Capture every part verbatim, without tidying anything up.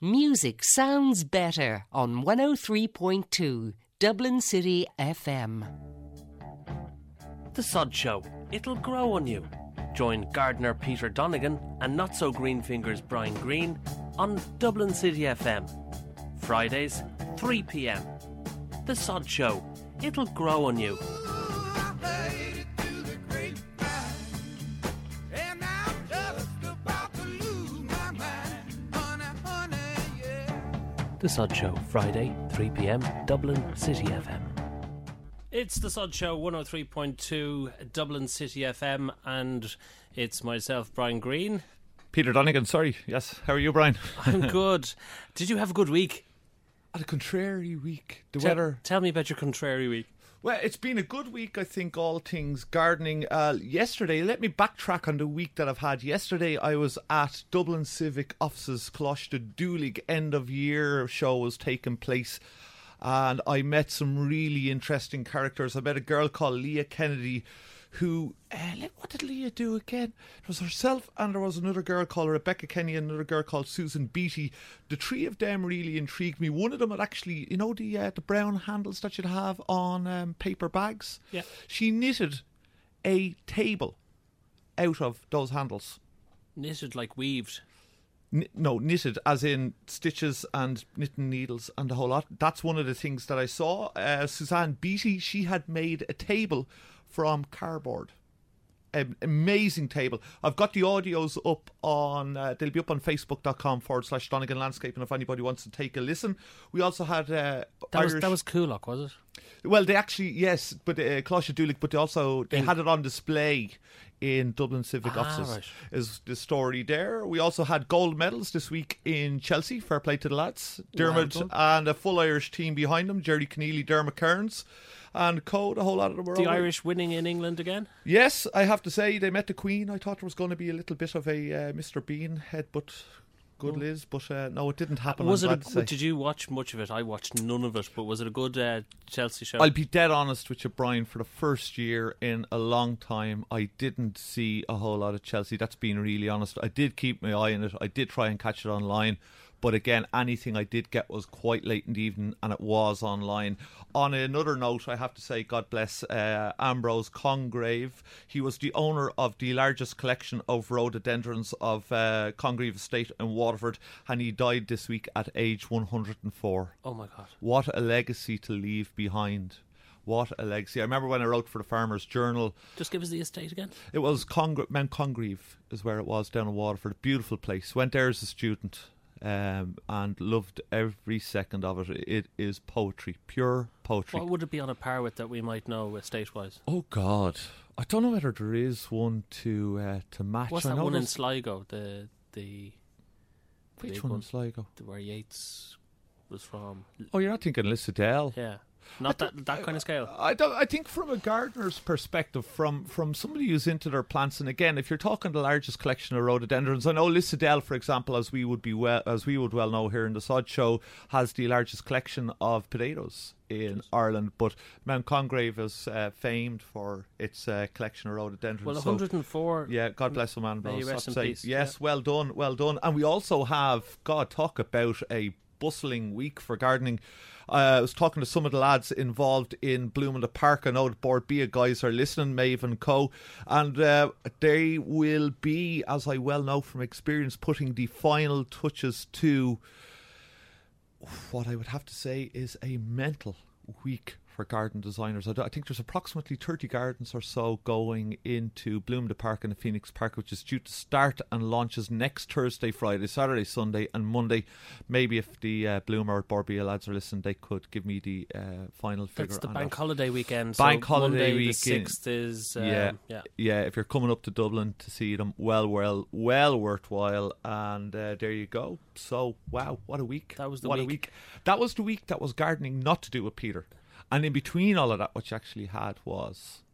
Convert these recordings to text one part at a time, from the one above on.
Music sounds better on one oh three point two Dublin City F M. The Sod Show. It'll grow on you. Join gardener Peter Donegan and not-so-green fingers Brian Green on Dublin City F M. Fridays, three p.m. The Sod Show. It'll grow on you. The Sod Show, Friday, three p.m, Dublin City F M. It's The Sod Show, one oh three point two Dublin City F M, and it's myself, Brian Green. Peter Donegan, sorry. Yes, how are you, Brian? I'm good. Did you have a good week? I had a contrary week. The Tell, weather... Tell me about your contrary week. Well, it's been a good week, I think, all things gardening. Uh, yesterday, let me backtrack on the week that I've had. Yesterday, I was at Dublin Civic Offices, Closh. The Doolig end of year show was taking place, and I met some really interesting characters. I met a girl called Leah Kennedy, who, uh, what did Leah do again? It was herself, and there was another girl called Rebecca Kenny and another girl called Susan Beattie. The three of them really intrigued me. One of them had actually, you know, the uh, the brown handles that you'd have on um, paper bags? Yeah. She knitted a table out of those handles. Knitted like weaved? N- no, knitted as in stitches and knitting needles and the whole lot. That's one of the things that I saw. Uh, Suzanne Beattie, she had made a table from cardboard. An amazing table. I've got the audios up on, uh, they'll be up on facebook.com forward slash Donegan Landscape, and if anybody wants to take a listen. We also had uh, that Irish... Was, that was Coolock, was it? Well, they actually, yes, but uh, Closh Doolig, but they also, they In... had it on display in Dublin Civic ah, Offices, right. is the story there. We also had gold medals this week in Chelsea, fair play to the lads. Dermot well and a full Irish team behind them, Jerry Keneally, Dermot Kearns and Co, the whole lot of them were The over. Irish winning in England again? Yes, I have to say, they met the Queen. I thought there was going to be a little bit of a uh, Mister Bean headbutt. Good Liz, but uh, no, it didn't happen. Was I'm it? glad to say. A, did you watch much of it? I watched none of it, but was it a good uh, Chelsea show? I'll be dead honest with you, Brian. For the first year in a long time, I didn't see a whole lot of Chelsea. That's being really honest. I did keep my eye on it. I did try and catch it online. But again, anything I did get was quite late in the evening, and it was online. On another note, I have to say, God bless uh, Ambrose Congreve. He was the owner of the largest collection of rhododendrons of uh, Congreve Estate in Waterford, and he died this week at age one hundred and four. Oh my God. What a legacy to leave behind. What a legacy. I remember when I wrote for the Farmers Journal. Just give us the estate again. It was Congre- Mount Congreve is where it was, down in Waterford. A beautiful place. Went there as a student. Um, and loved every second of it. It is poetry, pure poetry. What would it be on a par with that we might know estate-wise? Oh God, I don't know whether there is one to uh, to match. What's I that know one in there's- Sligo? The the Which big one in one? Sligo? the- where Yeats was from? Oh, you're not thinking Lissadell? Yeah, not that that kind of scale. I don't. I think from a gardener's perspective, from from somebody who's into their plants, and again, if you're talking the largest collection of rhododendrons, I know Lissadell, for example, as we would be well as we would well know here in the Sod Show, has the largest collection of potatoes in Jeez. Ireland. But Mount Congreve is uh, famed for its uh, collection of rhododendrons. Well, So, one hundred and four. yeah, God bless him, May Ambrose. he rest I'd in say, peace, yes, yeah. well done, well done. And we also have, God, talk about a bustling week for gardening. Uh, I was talking to some of the lads involved in Bloom in the Park. I know the Board Bia guys are listening, Maeve and Co. And uh, they will be, as I well know from experience, putting the final touches to what I would have to say is a mental week for garden designers. I, I think there's approximately thirty gardens or so going into Bloom the Park in the Phoenix Park, which is due to start and launches next Thursday, Friday, Saturday, Sunday and Monday. Maybe if the uh, Bloom or Borbia lads are listening, they could give me the uh, final figure. That's the on bank that. holiday weekend. Bank so holiday Monday weekend. The sixth is um, yeah, yeah. yeah. If you're coming up to Dublin to see them, well, well, well worthwhile. And uh, there you go. So wow, what a week! That was the what week. a week. That was the week that was gardening, not to do with Peter. And in between all of that, what you actually had was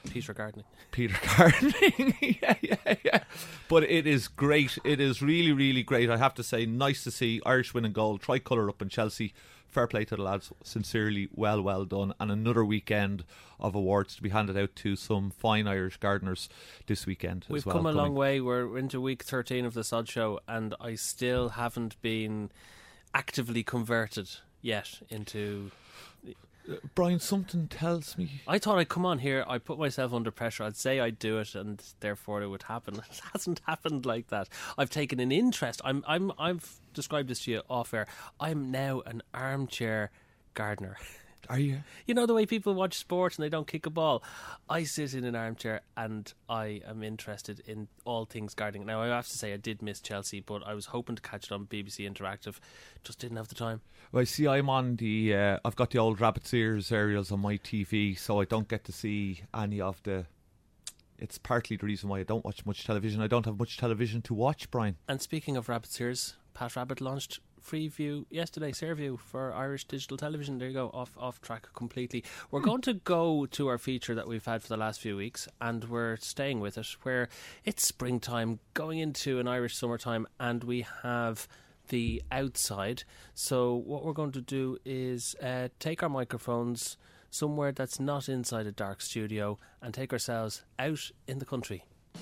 Peter Gardening. Peter Gardening. yeah, yeah, yeah. But it is great. It is really, really great. I have to say, nice to see Irish winning goal, tricolour up in Chelsea. Fair play to the lads. Sincerely, well, well done. And another weekend of awards to be handed out to some fine Irish gardeners this weekend. We've as well, come a coming. long way. We're into week thirteen of the Sod Show, and I still haven't been actively converted yet into... Uh, Brian, something tells me... I thought I'd come on here, I'd put myself under pressure, I'd say I'd do it, and therefore it would happen. It hasn't happened like that. I've taken an interest. I'm, I'm, I've described this to you off air. I'm now an armchair gardener. Are you? You know the way people watch sports and they don't kick a ball? I sit in an armchair and I am interested in all things gardening. Now, I have to say I did miss Chelsea, but I was hoping to catch it on B B C Interactive. Just didn't have the time. Well, I see I'm on the... Uh, I've got the old Rabbit's Ears aerials on my T V, so I don't get to see any of the... It's partly the reason why I don't watch much television. I don't have much television to watch, Brian. And speaking of Rabbit's Ears, Pat Rabbit launched Freeview yesterday, Sairview for Irish digital television. There you go, off off track completely. We're going to go to our feature that we've had for the last few weeks, and we're staying with it, where it's springtime, going into an Irish summertime, and we have the outside. So what we're going to do is uh, take our microphones somewhere that's not inside a dark studio and take ourselves out in the country.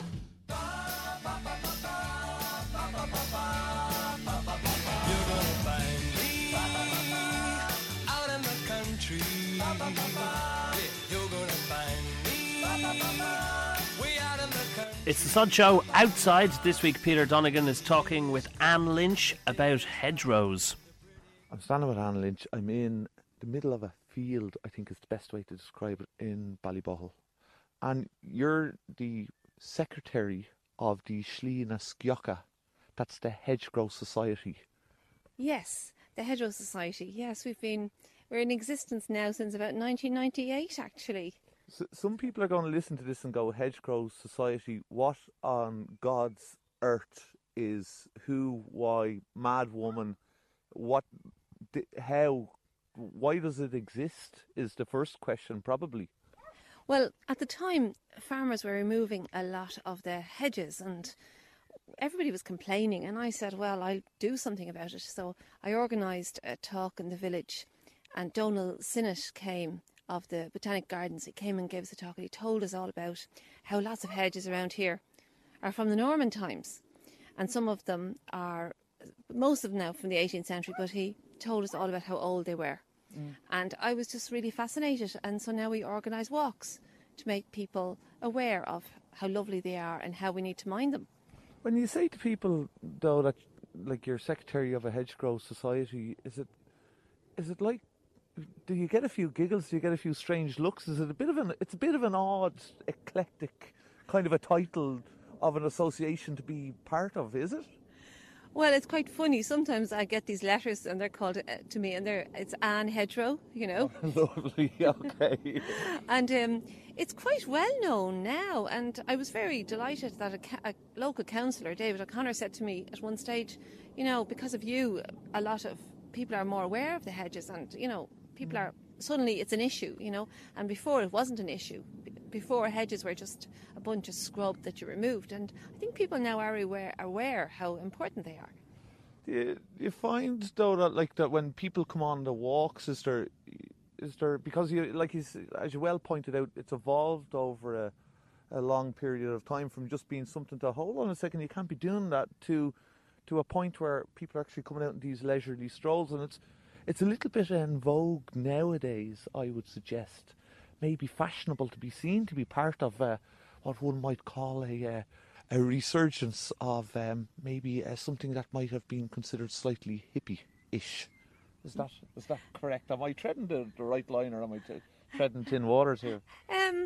It's the Sod Show outside. This week Peter Donegan is talking with Anne Lynch about hedgerows. I'm standing with Anne Lynch. I'm in the middle of a field, I think is the best way to describe it, in Ballybohol. And you're the secretary of the Slína Sciocca. That's the Hedgerow Society. Yes, the Hedgerow Society. Yes, we've been we're in existence now since about nineteen ninety-eight, actually. So, some people are going to listen to this and go, Hedgerow Society, what on God's earth is who, why, mad woman, what, how, why does it exist is the first question probably. Well, at the time, farmers were removing a lot of their hedges and everybody was complaining, and I said, well, I'll do something about it. So I organised a talk in the village, and Donal Sinnott came of the Botanic Gardens. He came and gave us a talk, and he told us all about how lots of hedges around here are from the Norman times, and some of them are, most of them now from the eighteenth century, but he told us all about how old they were. Mm. And I was just really fascinated, and so now we organise walks to make people aware of how lovely they are and how we need to mind them. When you say to people, though, that like you're secretary of a hedgerow society, is it is it like, do you get a few giggles? Do you get a few strange looks? Is it a bit of an? It's a bit of an odd, eclectic kind of a title of an association to be part of, is it? Well, it's quite funny. Sometimes I get these letters and they're called uh, to me, and they're it's Anne Hedgerow, you know. Oh, lovely, okay. And um, it's quite well known now. And I was very delighted that a, ca- a local councillor, David O'Connor, said to me at one stage, you know, because of you, a lot of people are more aware of the hedges, and you know, people are suddenly it's an issue, you know. And before it wasn't an issue. Before, hedges were just a bunch of scrub that you removed, and I think people now are aware, aware how important they are. Do you, do you find though that like that when people come on the walks, is there, is there because you like you, as you well pointed out, it's evolved over a, a long period of time from just being something to hold on a second, you can't be doing that to to a point where people are actually coming out in these leisurely strolls, and it's it's a little bit en vogue nowadays, I would suggest. Maybe fashionable to be seen to be part of uh, what one might call a uh, a resurgence of um, maybe uh, something that might have been considered slightly hippie-ish. Is that is that correct? Am I treading the, the right line, or am I t- treading tin waters here? Um,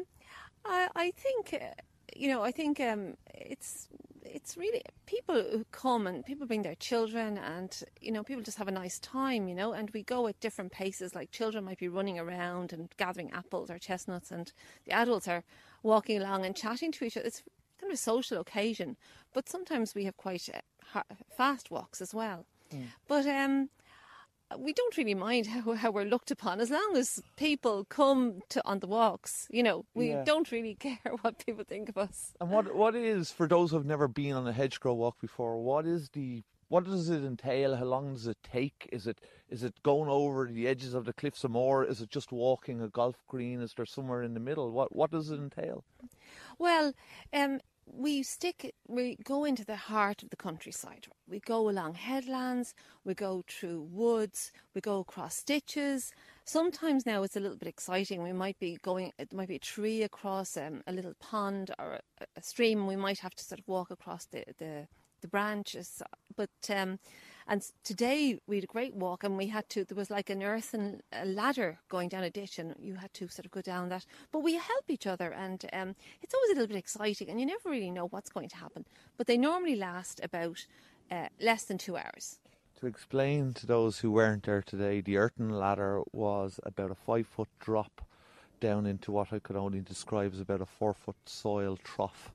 I I think uh, you know I think um it's it's really people who come, and people bring their children, and you know people just have a nice time, you know, and we go at different paces. Like children might be running around and gathering apples or chestnuts, and the adults are walking along and chatting to each other. It's kind of a social occasion, but sometimes we have quite uh, ha- fast walks as well. Mm. But um, we don't really mind how, how we're looked upon as long as people come to on the walks. You know, we Yeah. don't really care what people think of us. And what what is, for those who've never been on a hedgerow walk before, what is the what does it entail? How long does it take? Is it is it going over the edges of the cliffs of Moher? Is it just walking a golf green? Is there somewhere in the middle? What what does it entail? Well, um, we stick, we go into the heart of the countryside. We go along headlands, we go through woods, we go across ditches. Sometimes now it's a little bit exciting. We might be going, it might be a tree across um, a little pond or a, a stream. We might have to sort of walk across the, the, the branches. But um, and today we had a great walk, and we had to, there was like an earthen a ladder going down a ditch, and you had to sort of go down that. But we help each other, and um, it's always a little bit exciting, and you never really know what's going to happen. But they normally last about uh, less than two hours. To explain to those who weren't there today, the earthen ladder was about a five foot drop down into what I could only describe as about a four foot soil trough.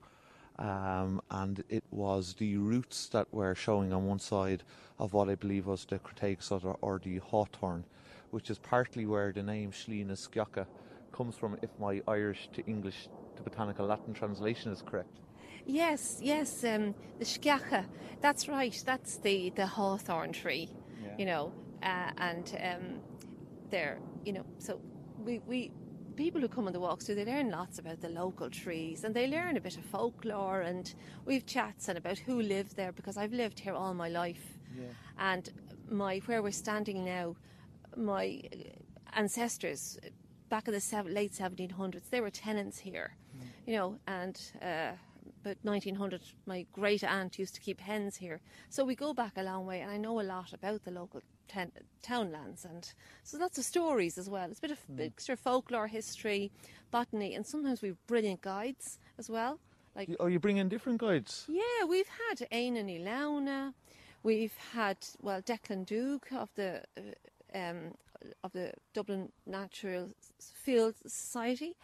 Um, and it was the roots that were showing on one side of what I believe was the Crataegus or, or the hawthorn, which is partly where the name Sliana Sciocca comes from, if my Irish to English to botanical Latin translation is correct. Yes, yes, um, the Sciocca, that's right, that's the, the hawthorn tree, Yeah. you know, uh, and um, there, you know, so we, we people who come on the walks do, they learn lots about the local trees, and they learn a bit of folklore, and we've chats and about who lived there, because I've lived here all my life. Yeah. And my where we're standing now, my ancestors back in the seven, late seventeen hundreds, they were tenants here, mm. you know, and uh, about nineteen hundred, my great aunt used to keep hens here. So we go back a long way, and I know a lot about the local ten- townlands, and so lots of stories as well. It's a bit of mm. mixture of folklore, history, botany, and sometimes we've brilliant guides as well. Like, Oh, you bring in different guides? yeah, we've had Éanna Ní Lamhna, we've had, well, Declan Duke of the uh, um, of the Dublin Natural Field Society,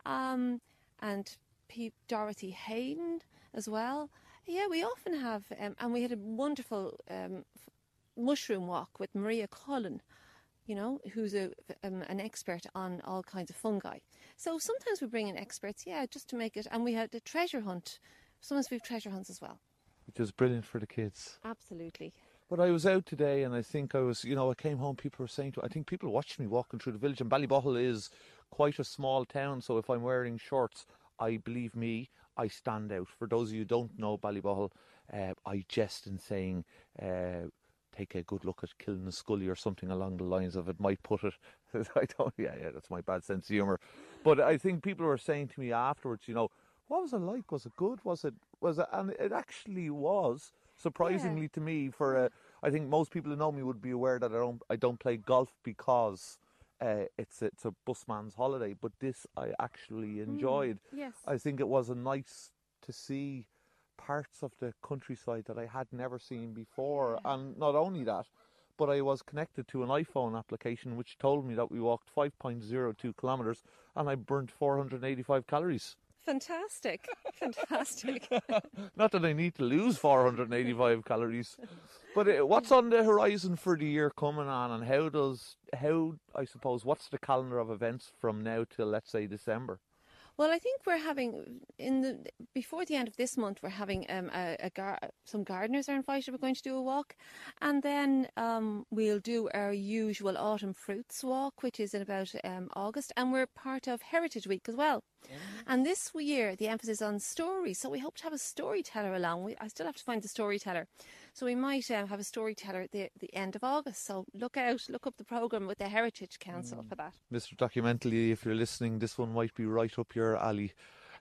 um, and P- Dorothy Hayden as well. Yeah, we often have, um, and we had a wonderful um, f- mushroom walk with Maria Cullen, you know, who's a, um, an expert on all kinds of fungi. So sometimes we bring in experts, yeah, just to make it. And we had a treasure hunt. Sometimes we have treasure hunts as well. Which is brilliant for the kids. Absolutely. But I was out today, and I think I was, you know, I came home, people were saying to I think people watched me walking through the village, and Ballybottle is quite a small town, so if I'm wearing shorts, I believe me, I stand out. For those of you who don't know Ballybottle, uh, I jest in saying, uh, take a good look at Killinascully or something along the lines of it might put it. I don't, yeah, yeah, that's my bad sense of humour. But I think people were saying to me afterwards, you know, what was it like? Was it good? Was it, was it, and it actually was, surprisingly yeah. to me, for a, I think most people who know me would be aware that I don't, I don't play golf because uh, it's, it's a busman's holiday, but this I actually enjoyed. Mm, yes. I think it was a nice to see parts of the countryside that I had never seen before, yeah. and not only that, but I was connected to an iPhone application which told me that we walked five point zero two kilometres and I burnt four hundred eighty-five calories. Fantastic, fantastic. Not that I need to lose four hundred eighty-five calories, but uh, what's on the horizon for the year coming on, and how does, how, I suppose, what's the calendar of events from now till, let's say, December? Well, I think we're having, in the before the end of this month, we're having um, a, a gar- some gardeners are invited. We're going to do a walk, and then um, we'll do our usual autumn fruits walk, which is in about um, August, and we're part of Heritage Week as well. Mm-hmm. And this year, the emphasis on stories, so we hope to have a storyteller along. We, I still have to find the storyteller. So we might um, have a storyteller at the, the end of August. So look out, look up the programme with the Heritage Council mm. for that. Mister Documentally, if you're listening, this one might be right up your alley.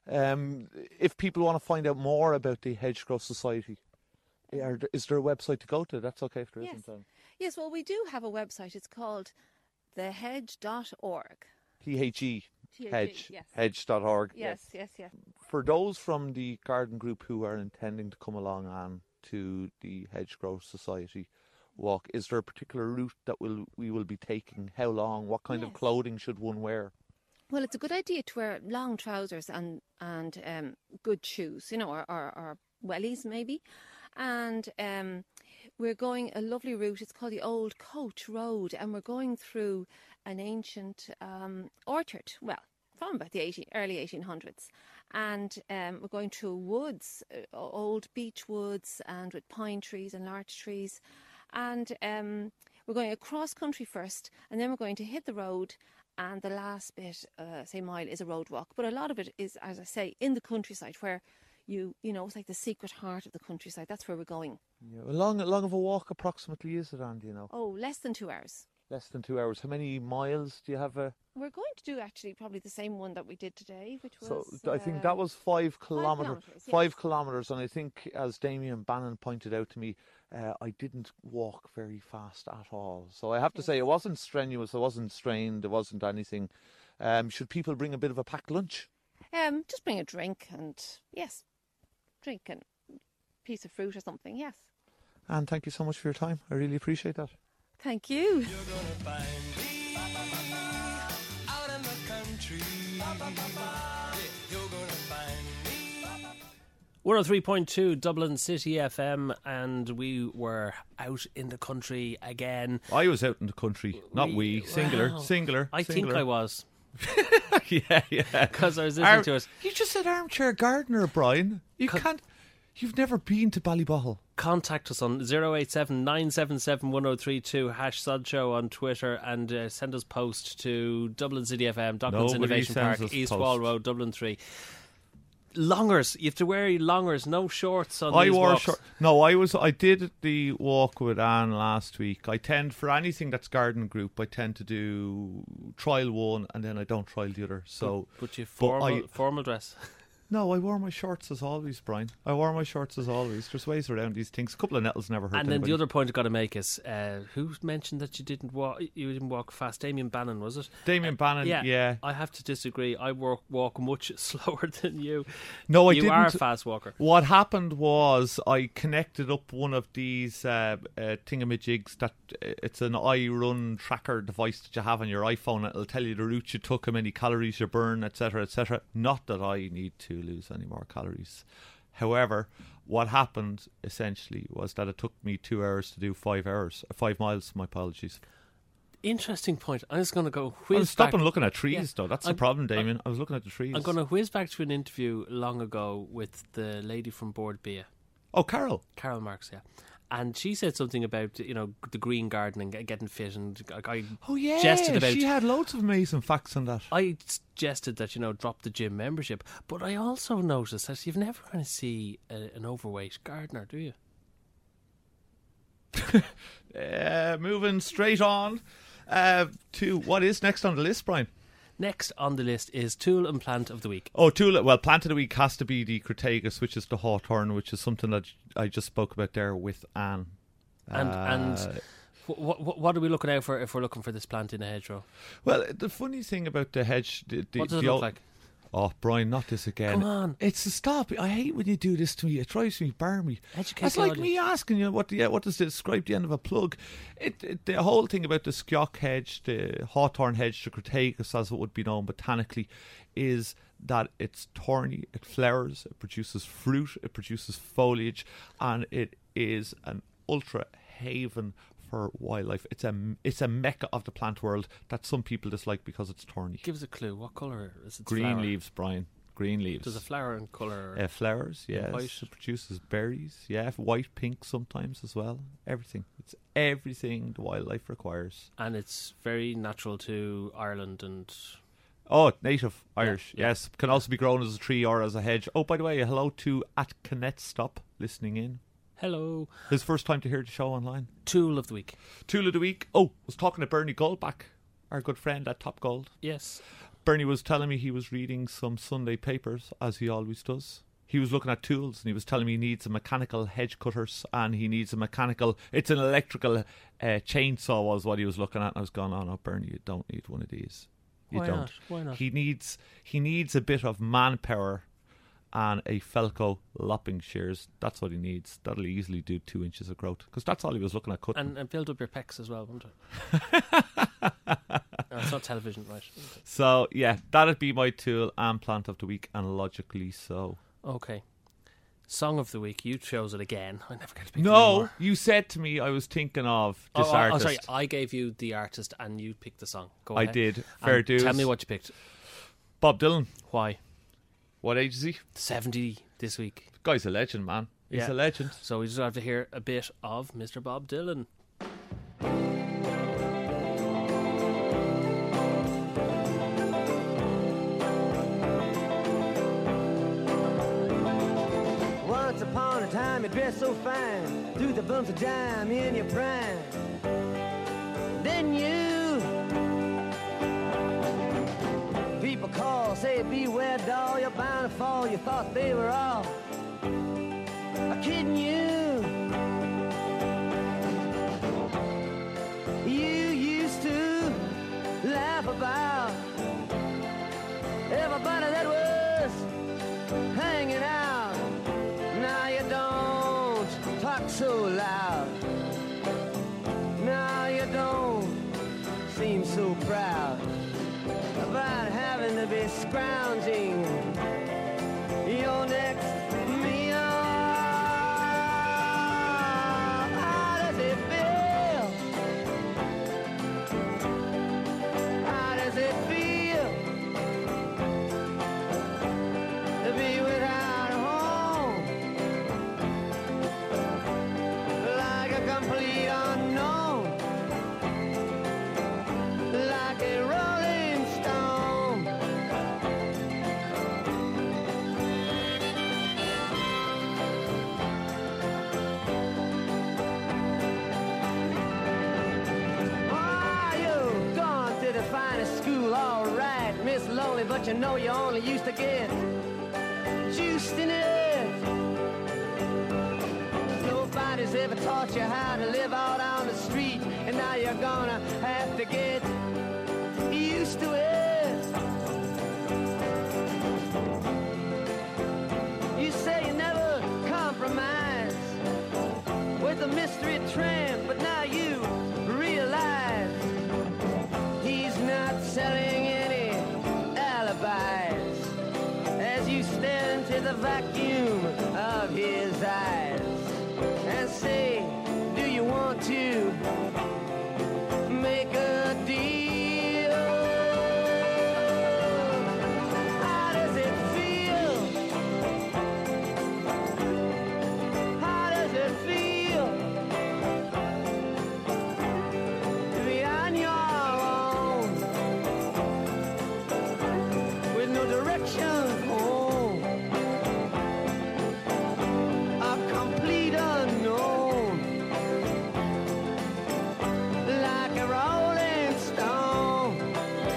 Um, if people want to find out more about the Hedgerow Society, are, is there a website to go to? That's okay if there yes. isn't. Um. Yes, well, we do have a website. It's called the hedge dot org. T H E. Hedge, yes. hedge dot org. Yes, yes, yes. For those from the garden group who are intending to come along on to the Hedgerow Society walk, is there a particular route that will we will be taking? How long? What kind yes. of clothing should one wear? Well, it's a good idea to wear long trousers and and um, good shoes, you know, or, or, or wellies maybe. And um, we're going a lovely route. It's called the Old Coach Road, and we're going through an ancient um, orchard. Well, from about the eighteen, early eighteen hundreds. And um, we're going through woods, uh, old beech woods, and with pine trees and larch trees. And um, we're going across country first, and then we're going to hit the road. And the last bit, uh, say mile, is a road walk. But a lot of it is, as I say, in the countryside, where you, you know, it's like the secret heart of the countryside. That's where we're going. Yeah, how long, long of a walk approximately is it, Andy? You know, Oh, less than two hours. less than two hours. How many miles do you have? A We're going to do actually probably the same one that we did today, which was. so I think uh, that was five kilometres. kilometres, yes. Five kilometres, and I think, as Damien Bannon pointed out to me, uh, I didn't walk very fast at all. So I have to Yes. say, it wasn't strenuous. It wasn't strained. It wasn't anything. Um, should people bring a bit of a packed lunch? Um, just bring a drink and yes, drink and piece of fruit or something. Yes. And thank you so much for your time. I really appreciate that. Thank you. You're gonna find me out in the country. Yeah, you're gonna find me. one oh three point two Dublin City F M, and we were out in the country again. I was out in the country, not we. We- Singular, wow. singular. I singular. think I was, yeah, yeah. because I was listening Arm- to it. You just said armchair gardener, Brian. You Co- can't. You've never been to Ballybohol. Contact us on zero eight seven nine seven seven one oh three two, hash Sudshow on Twitter, and uh, send us post to Dublin City F M, Docklands Nobody Innovation sends Park, us East post. Wall Road, Dublin three. Longers, you have to wear longers, no shorts on I these wore walks. a short. No, I was. I did the walk with Anne last week. I tend for anything that's garden group. I tend to do trial one and then I don't trial the other. So But you but formal, I- formal dress. no, I wore my shorts as always, Brian. I wore my shorts as always. There's ways around these things. A couple of nettles never hurt And then anybody. the other point I've got to make is, uh, who mentioned that you didn't walk? You didn't walk fast. Damien Bannon, was it? Damien Bannon. yeah, Yeah. I have to disagree. I walk walk much slower than you. No, I you didn't. are a fast walker. What happened was I connected up one of these uh, uh, thingamajigs that uh, it's an iRun tracker device that you have on your iPhone. It'll tell you the route you took, how many calories you burn, et cetera, et cetera. Not that I need to lose any more calories. However, what happened essentially was that it took me two hours to do five hours, uh, five miles. My apologies. Interesting point. I'm just going to go I whiz was stopping back. looking at trees, Yeah. though. That's I'm- the problem, Damien. I was looking at the trees. I'm going to whiz back to an interview long ago with the lady from Board Bia, Oh, Carol. Carol Marks, yeah. And she said something about, you know, the green gardening, getting fit, and I, I Oh, yeah. jested about She had loads of amazing facts on that. I suggested that, you know, drop the gym membership. But I also noticed that you've never going to see a, an overweight gardener, do you? Uh, moving straight on uh, to what is next on the list, Brian. Next on the list is Tool and Plant of the Week. Oh, tool. Well, plant of the week has to be the Crataegus, which is the hawthorn, which is something that I just spoke about there with Anne. And Uh, and what, what what are we looking out for if we're looking for this plant in a hedgerow? well, the funny thing about the hedge, the, the, What does it the look old- like? Oh, Brian, not this again. Come on. It's a stop. I hate when you do this to me. It drives me barmy. Educate It's the like audience. me asking you what the, what does describe the end of a plug. It, it the whole thing about the skiock hedge, the hawthorn hedge, the Crataegus, as it would be known botanically, is that it's thorny, it flowers, it produces fruit, it produces foliage, and it is an ultra haven for wildlife. It's a it's a mecca of the plant world that some people dislike because it's thorny. Give us a clue. What colour is it? Green leaves, Brian. Green leaves. Does a flower in colour? Uh, flowers, yes. white? It produces berries, yeah. White, pink sometimes as well. Everything. It's everything the wildlife requires. And it's very natural to Ireland and... Oh, native Irish, yeah. yes. Can also be grown as a tree or as a hedge. Oh, by the way, hello to at Canet Stop listening in. Hello. His first time to hear the show online. Tool of the Week. Tool of the week. Oh, was talking to Bernie Goldback, our good friend at Top Gold. Yes. Bernie was telling me he was reading some Sunday papers, as he always does. He was looking at tools, and he was telling me he needs a mechanical hedge cutters, and he needs a mechanical, it's an electrical uh, chainsaw was what he was looking at. And I was going, oh no, Bernie, you don't need one of these. You Why don't. not? Why not? He needs, he needs a bit of manpower and a Felco lopping shears. That's what he needs. That'll easily do two inches of growth, because that's all he was looking at cutting. And, and build up your pecs as well, won't it? No, it's not television, right? So yeah, that'd be my tool and plant of the week, and logically so. Okay. Song of the week. You chose it again. I never get to pick No, anymore. you said to me I was thinking of this Oh, oh, oh, artist. sorry. I gave you the artist and you picked the song. Go I ahead. did. Fair And dues. Tell me what you picked. Bob Dylan. Why? What age is he? seventy this week. Guy's a legend, man. He's Yeah. a legend. So we just have to hear a bit of Mister Bob Dylan. Once upon a time you dressed so fine, threw the bumps of dime in your prime. Then you, people call, say beware doll, you're bound to fall. You thought they were all kidding you. You used to laugh about everybody that was hanging out. Now you don't talk so loud. Now you don't seem so proud about having to be scrounging your next meal. How does it feel? How does it feel to be without a home? Like a complete unknown, like a rolling stone. Ah, you've gone to the finest school, all right, Miss Lonely, but you know you only used to get juiced in it. Nobody's ever taught you how to live out on the street, and now you're gonna have to get used to it. You say you never compromise with a mystery tramp, but now you realize he's not selling any alibis as you stare into the vacuum of his eyes and say, do you want to make a deal? How does it feel? How does it feel to be on your own with no direction home? A complete unknown, like a rolling stone.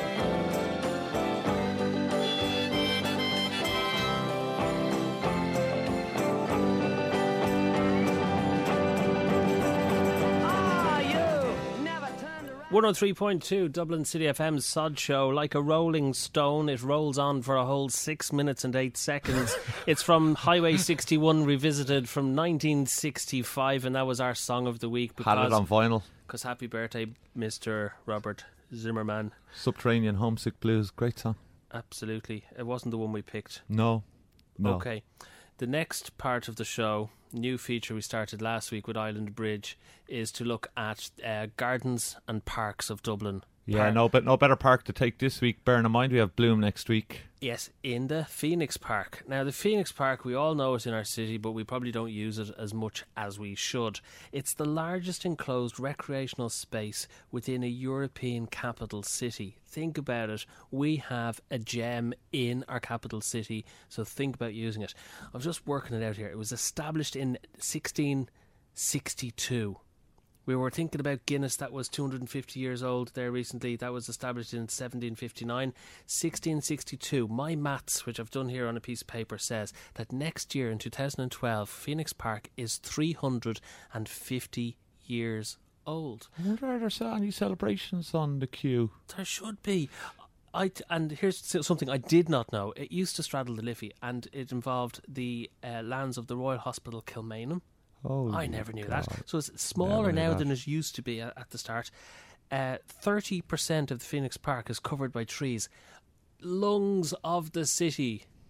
Ah, you never turned around. one oh three point two Dublin City F M's Sod Show. Like a rolling stone, it rolls on for a whole six minutes and eight seconds. It's from Highway sixty-one Revisited from nineteen sixty-five, and that was our song of the week. Had it on vinyl. Because happy birthday, Mister Robert Zimmerman. Subterranean Homesick Blues. Great song. Absolutely. It wasn't the one we picked. No. No. Okay. The next part of the show, new feature we started last week with Island Bridge, is to look at uh, gardens and parks of Dublin. Yeah, Par- no, but no better park to take this week. Bearing in mind we have Bloom next week. Yes, in the Phoenix Park. Now, the Phoenix Park, we all know it in our city, but we probably don't use it as much as we should. It's the largest enclosed recreational space within a European capital city. Think about it. We have a gem in our capital city, so think about using it. I was just working it out here. It was established in sixteen sixty-two. We were thinking about Guinness, that was two hundred fifty years old there recently. That was established in seventeen fifty-nine. sixteen sixty-two. My maths, which I've done here on a piece of paper, says that next year in two thousand twelve, Phoenix Park is three hundred fifty years old. I wonder are there any celebrations on the queue? There should be. I t- and here's something I did not know. It used to straddle the Liffey, and it involved the uh, lands of the Royal Hospital Kilmainham. Oh, I never knew God. that. So it's smaller Never knew now that. than it used to be at, at the start. Uh, thirty percent of the Phoenix Park is covered by trees. Lungs of the city.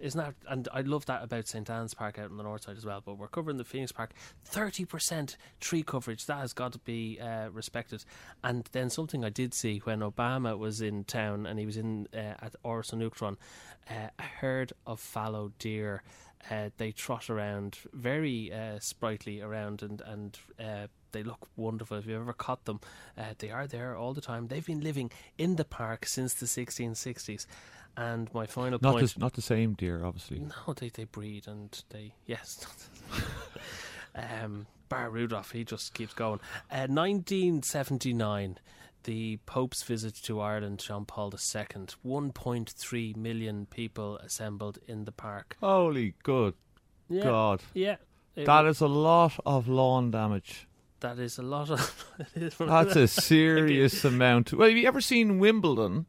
Isn't that? And I love that about St Anne's Park out on the north side as well. But we're covering the Phoenix Park, thirty percent tree coverage. That has got to be uh, respected. And then something I did see when Obama was in town and he was in uh, at Áras an Uachtaráin, uh, a herd of fallow deer. Uh, they trot around very uh, sprightly around, and and uh, they look wonderful. If you've ever caught them, uh, they are there all the time. They've been living in the park since the sixteen sixties. And my final not point... The, not the same deer, obviously. No, they, they breed and they... Yes. um, Bar Rudolph, he just keeps going. Uh, nineteen seventy-nine, the Pope's visit to Ireland, John Paul the Second. one point three million people assembled in the park. Holy good Yeah. God. Yeah. It- That is a lot of lawn damage. That is a lot of... it is That's a serious amount. Well, have you ever seen Wimbledon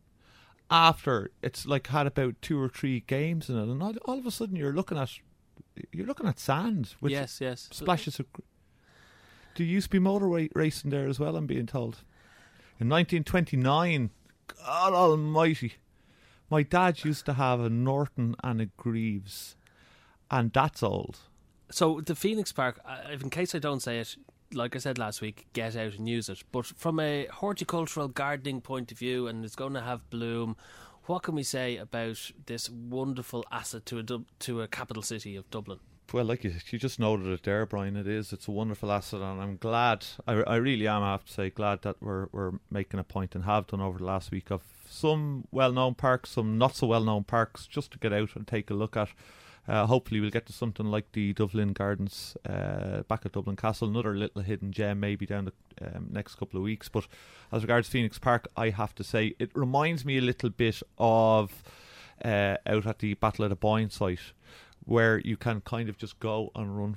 after it's like had about two or three games in it, and all, all of a sudden you're looking at you're looking at sand with Yes, yes. splashes of. gr- There used to be motor ra- racing there as well, I'm being told. In nineteen twenty-nine, God Almighty, my dad used to have a Norton and a Greaves, and that's old. So the Phoenix Park, uh, in case I don't say it, like I said last week, get out and use it. But from a horticultural gardening point of view, and it's going to have bloom, what can we say about this wonderful asset to a Dub- to a capital city of Dublin? Well, like you, you just noted it there, Brian. It is. It's a wonderful asset, and I'm glad. I, I really am. I have to say, glad that we're we're making a point and have done over the last week of some well-known parks, some not so well-known parks, just to get out and take a look at. Uh, hopefully, we'll get to something like the Dublin Gardens uh, back at Dublin Castle, another little hidden gem maybe down the um, next couple of weeks. But as regards Phoenix Park, I have to say it reminds me a little bit of uh, out at the Battle of the Boyne site, where you can kind of just go and run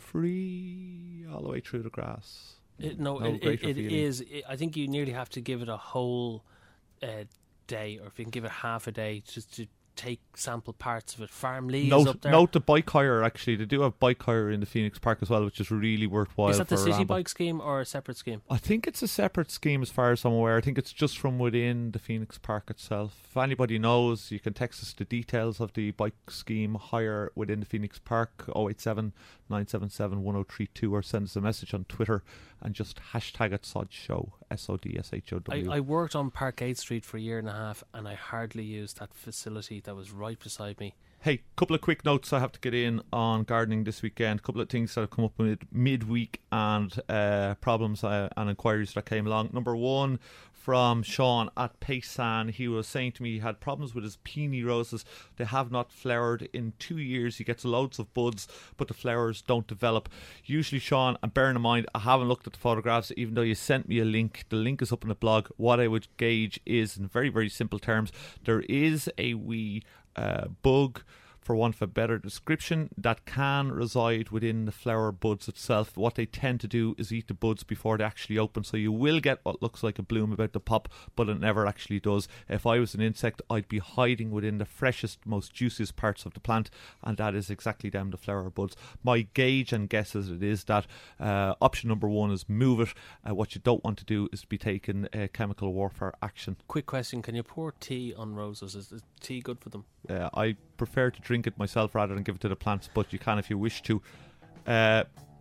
free all the way through the grass. It, no, No it, it, greater it feeling. is. It, I think you nearly have to give it a whole uh, day, or if you can give it half a day, just to take sample parts of it. Farm Lee is Note, up there. note the bike hire, actually. They do have bike hire in the Phoenix Park as well, which is really worthwhile. Is that the for a city ramble. bike scheme or a separate scheme? I think it's a separate scheme as far as I'm aware. I think it's just from within the Phoenix Park itself. If anybody knows, you can text us the details of the bike scheme hire within the Phoenix Park, oh eight seven, nine seven seven, one oh three two, or send us a message on Twitter and just hashtag it Sod Show, S O D S H O W. I, I worked on Parkgate Street for a year and a half, and I hardly used that facility that was right beside me. Hey, couple of quick notes I have to get in on gardening this weekend. Couple of things that have come up mid midweek and uh, problems uh, and inquiries that came along. Number one, from Sean at Paysan. He was saying to me he had problems with his peony roses. They have not flowered in two years. He gets loads of buds, but the flowers don't develop. Usually, Sean, and bearing in mind, I haven't looked at the photographs, even though you sent me a link. The link is up in the blog. What I would gauge is, in very, very simple terms, there is a wee uh, bug, for want of a better description, that can reside within the flower buds itself. What they tend to do is eat the buds before they actually open, so you will get what looks like a bloom about to pop, but it never actually does. If I was an insect, I'd be hiding within the freshest, most juiciest parts of the plant, and that is exactly down the flower buds. My gauge and guess as it is that uh, option number one is move it. Uh, what you don't want to do is be taking uh, chemical warfare action. Quick question, can you pour tea on roses? Is, is tea good for them? Uh, I prefer to drink it myself rather than give it to the plants, but you can if you wish to. Uh,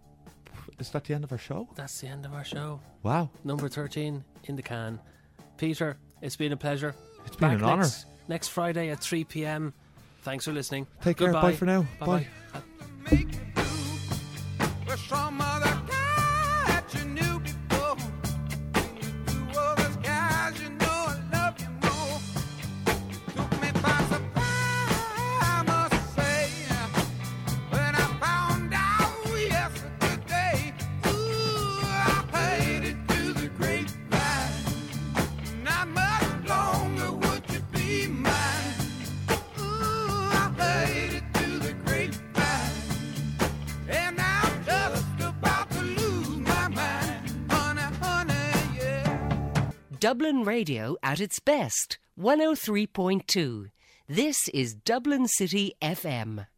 is that the end of our show? That's the end of our show. Wow. Number thirteen in the can. Peter, it's been a pleasure. It's been Back an honour. next, next Friday at three p.m. Thanks for listening. Take care. Goodbye. Bye for now. Bye-bye. Bye. Make you do with some other guy that you knew before. When you do all those guys, you know I love you more. Took me by surprise, I must say, when I found out yesterday. Ooh, I paid it to the grapevine. Not much longer would you be mine. Ooh, I paid it to the grapevine. And I'm just about to lose my mind. Honey, honey, yeah. Dublin Radio at its best. one oh three point two. This is Dublin City F M.